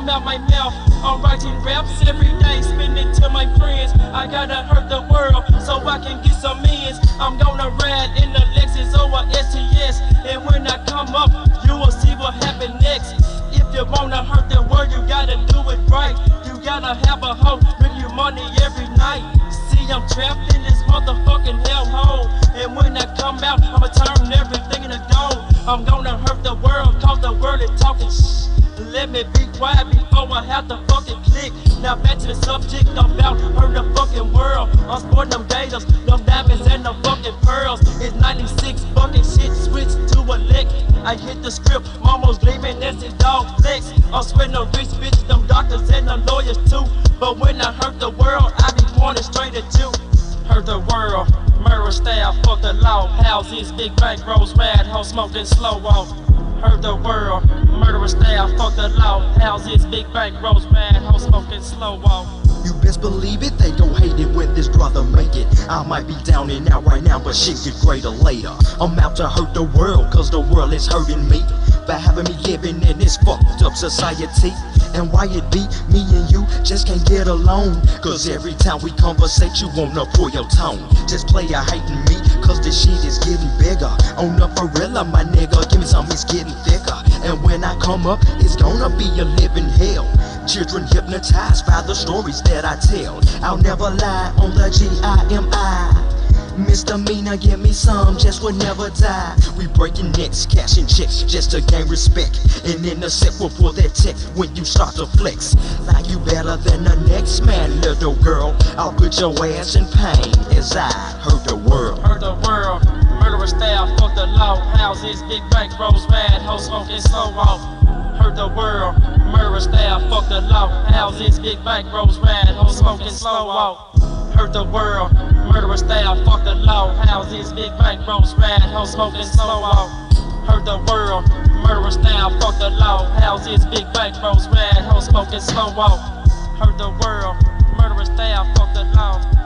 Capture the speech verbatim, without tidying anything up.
come out my mouth. I'm writing raps every day, spinning to my friends. I gotta hurt the world so I can get some ends. I'm gonna ride in the Lexus or a S T S, and when I come up, you will see what happen next. If you wanna hurt the world, you gotta do it right. You gotta have a hoe, bring you money every night. See, I'm trapped in this motherfucking hellhole, and when I come out, I'ma turn everything into gold. I'm gonna hurt the world, cause the world is talking shh. Let me be quiet before I have to fucking click. Now back to the subject about hurt the fucking world. I'm sporting them gators, them diamonds and them fucking pearls. It's ninety-six fucking shit, switch to a lick. I hit the script, mama's gleaming, that's his dog flex. I'm sweating the rich bitches, them doctors and the lawyers too. But when I hurt the world, I be pointing straight at you. Hurt the world, murder style, fuck the law. Houses, big bank rolls, rad, hoe smoking slow walk. Hurt the world, murder style, fuck the law. Houses, big bank rolls, rad, hoe smoking slow walk. You best believe it, they gon' hate it when this brother make it. I might be down and out right now, but shit get greater later. I'm out to hurt the world, cause the world is hurting me by having me living in this fucked up society. And why it be me and you just can't get along? Cause every time we conversate, you wanna pull your tone. Just play a hating me, cause this shit is getting bigger. On the gorilla, my nigga, give me some, it's getting thicker. And when I come up, it's gonna be a living hell. Children hypnotized by the stories that I tell. I'll never lie on the G I M I. Misdemeanor, give me some, just would never die. We breaking necks, cashing checks, just to gain respect. And in the set will pull that tech when you start to flex. Like you better than the next man, little girl. I'll put your ass in pain as I hurt the world. Hurt the world, murderer style, fuck the law. Houses, big bank rolls, rad, hoe smoking slow walk. Hurt the world, murderer style, fuck the law. Houses, big bank rolls, rad, hoe smoking slow walk. Hurt the world, murderer style, fuck the law. Houses, big bank rolls, rad, hoe smoking slow walk. Hurt the world, murderer style, fuck the law. Houses, big bank rolls, rad, hoe smoking slow walk. Hurt the world, murderer style, fuck the law.